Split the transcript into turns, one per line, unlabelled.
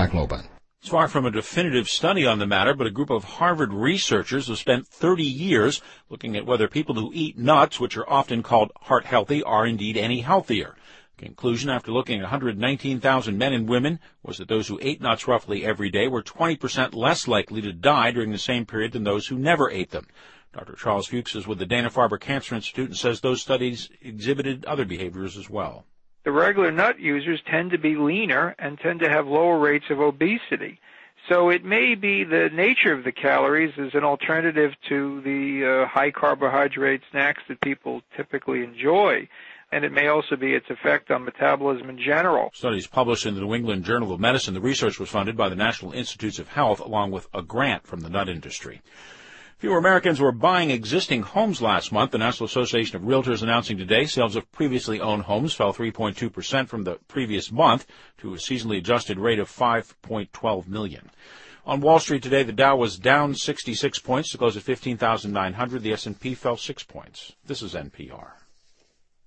Zach Loban.
It's far from a definitive study on the matter, but a group of Harvard researchers have spent 30 years looking at whether people who eat nuts, which are often called heart healthy, are indeed any healthier. The conclusion after looking at 119,000 men and women was that those who ate nuts roughly every day were 20% less likely to die during the same period than those who never ate them. Dr. Charles Fuchs is with the Dana-Farber Cancer Institute and says those studies exhibited other behaviors as well.
The regular nut users tend to be leaner and tend to have lower rates of obesity. So it may be the nature of the calories as an alternative to the high carbohydrate snacks that people typically enjoy. And it may also be its effect on metabolism in general.
Studies published in the New England Journal of Medicine. The research was funded by the National Institutes of Health along with a grant from the nut industry. Fewer Americans were buying existing homes last month. The National Association of Realtors announcing today sales of previously owned homes fell 3.2% from the previous month to a seasonally adjusted rate of 5.12 million. On Wall Street today, the Dow was down 66 points to close at 15,900. The S&P fell 6 points. This is NPR.